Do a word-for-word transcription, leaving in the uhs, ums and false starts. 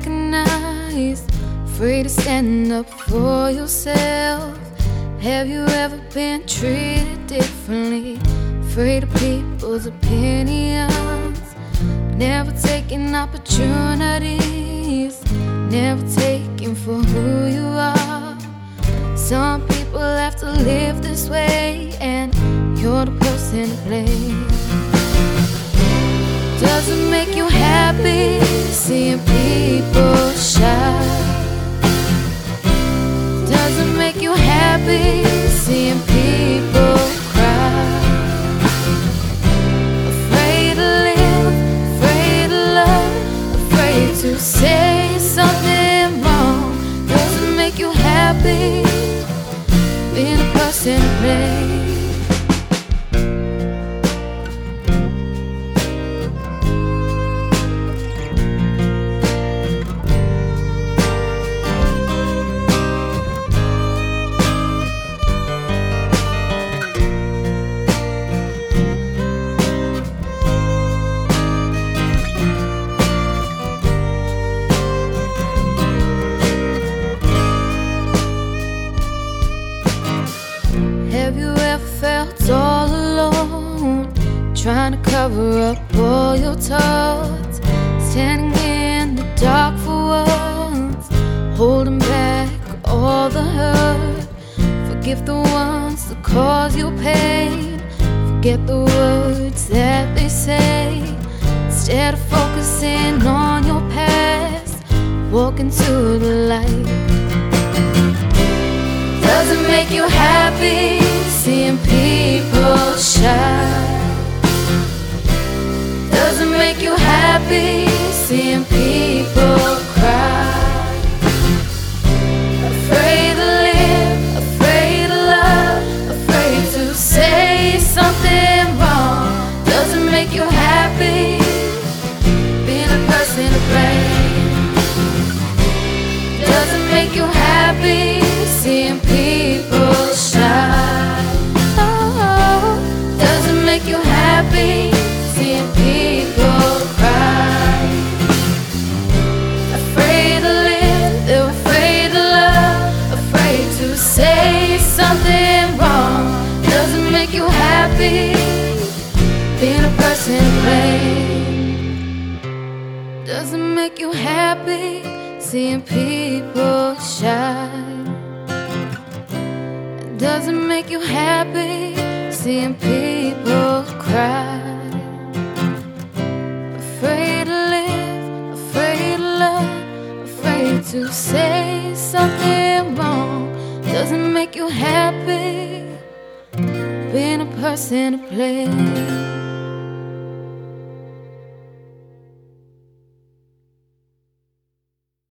recognized, afraid to stand up for yourself. Have you ever been treated differently, afraid of people's opinions, never taking opportunities, never taking for who you are? Some people have to live this way, and you're the person to blame. Does it make you happy seeing people shine? Does it make you happy seeing people cry? Afraid to live, afraid to love, afraid to say something wrong. Does it make you happy being a person to blame? Have you ever felt all alone, trying to cover up all your thoughts, standing in the dark for once, holding back all the hurt? Forgive the ones that cause you pain, forget the words that they say. Instead of focusing on your past, walk into the light. Does it make you happy seeing people shine? Does it make you happy seeing people cry? Afraid to live, afraid to love, afraid to say something wrong. Does it make you happy being a person to blame? Does it make you happy seeing people shine? Oh, does it make you happy seeing people cry? Afraid to live, they're afraid to love, afraid to say something wrong. Does it make you happy being a person to blame? Does it make you happy seeing people shine? Does it make you happy seeing people cry? Afraid to live, afraid to love, afraid to say something wrong. Does it make you happy being a person to blame?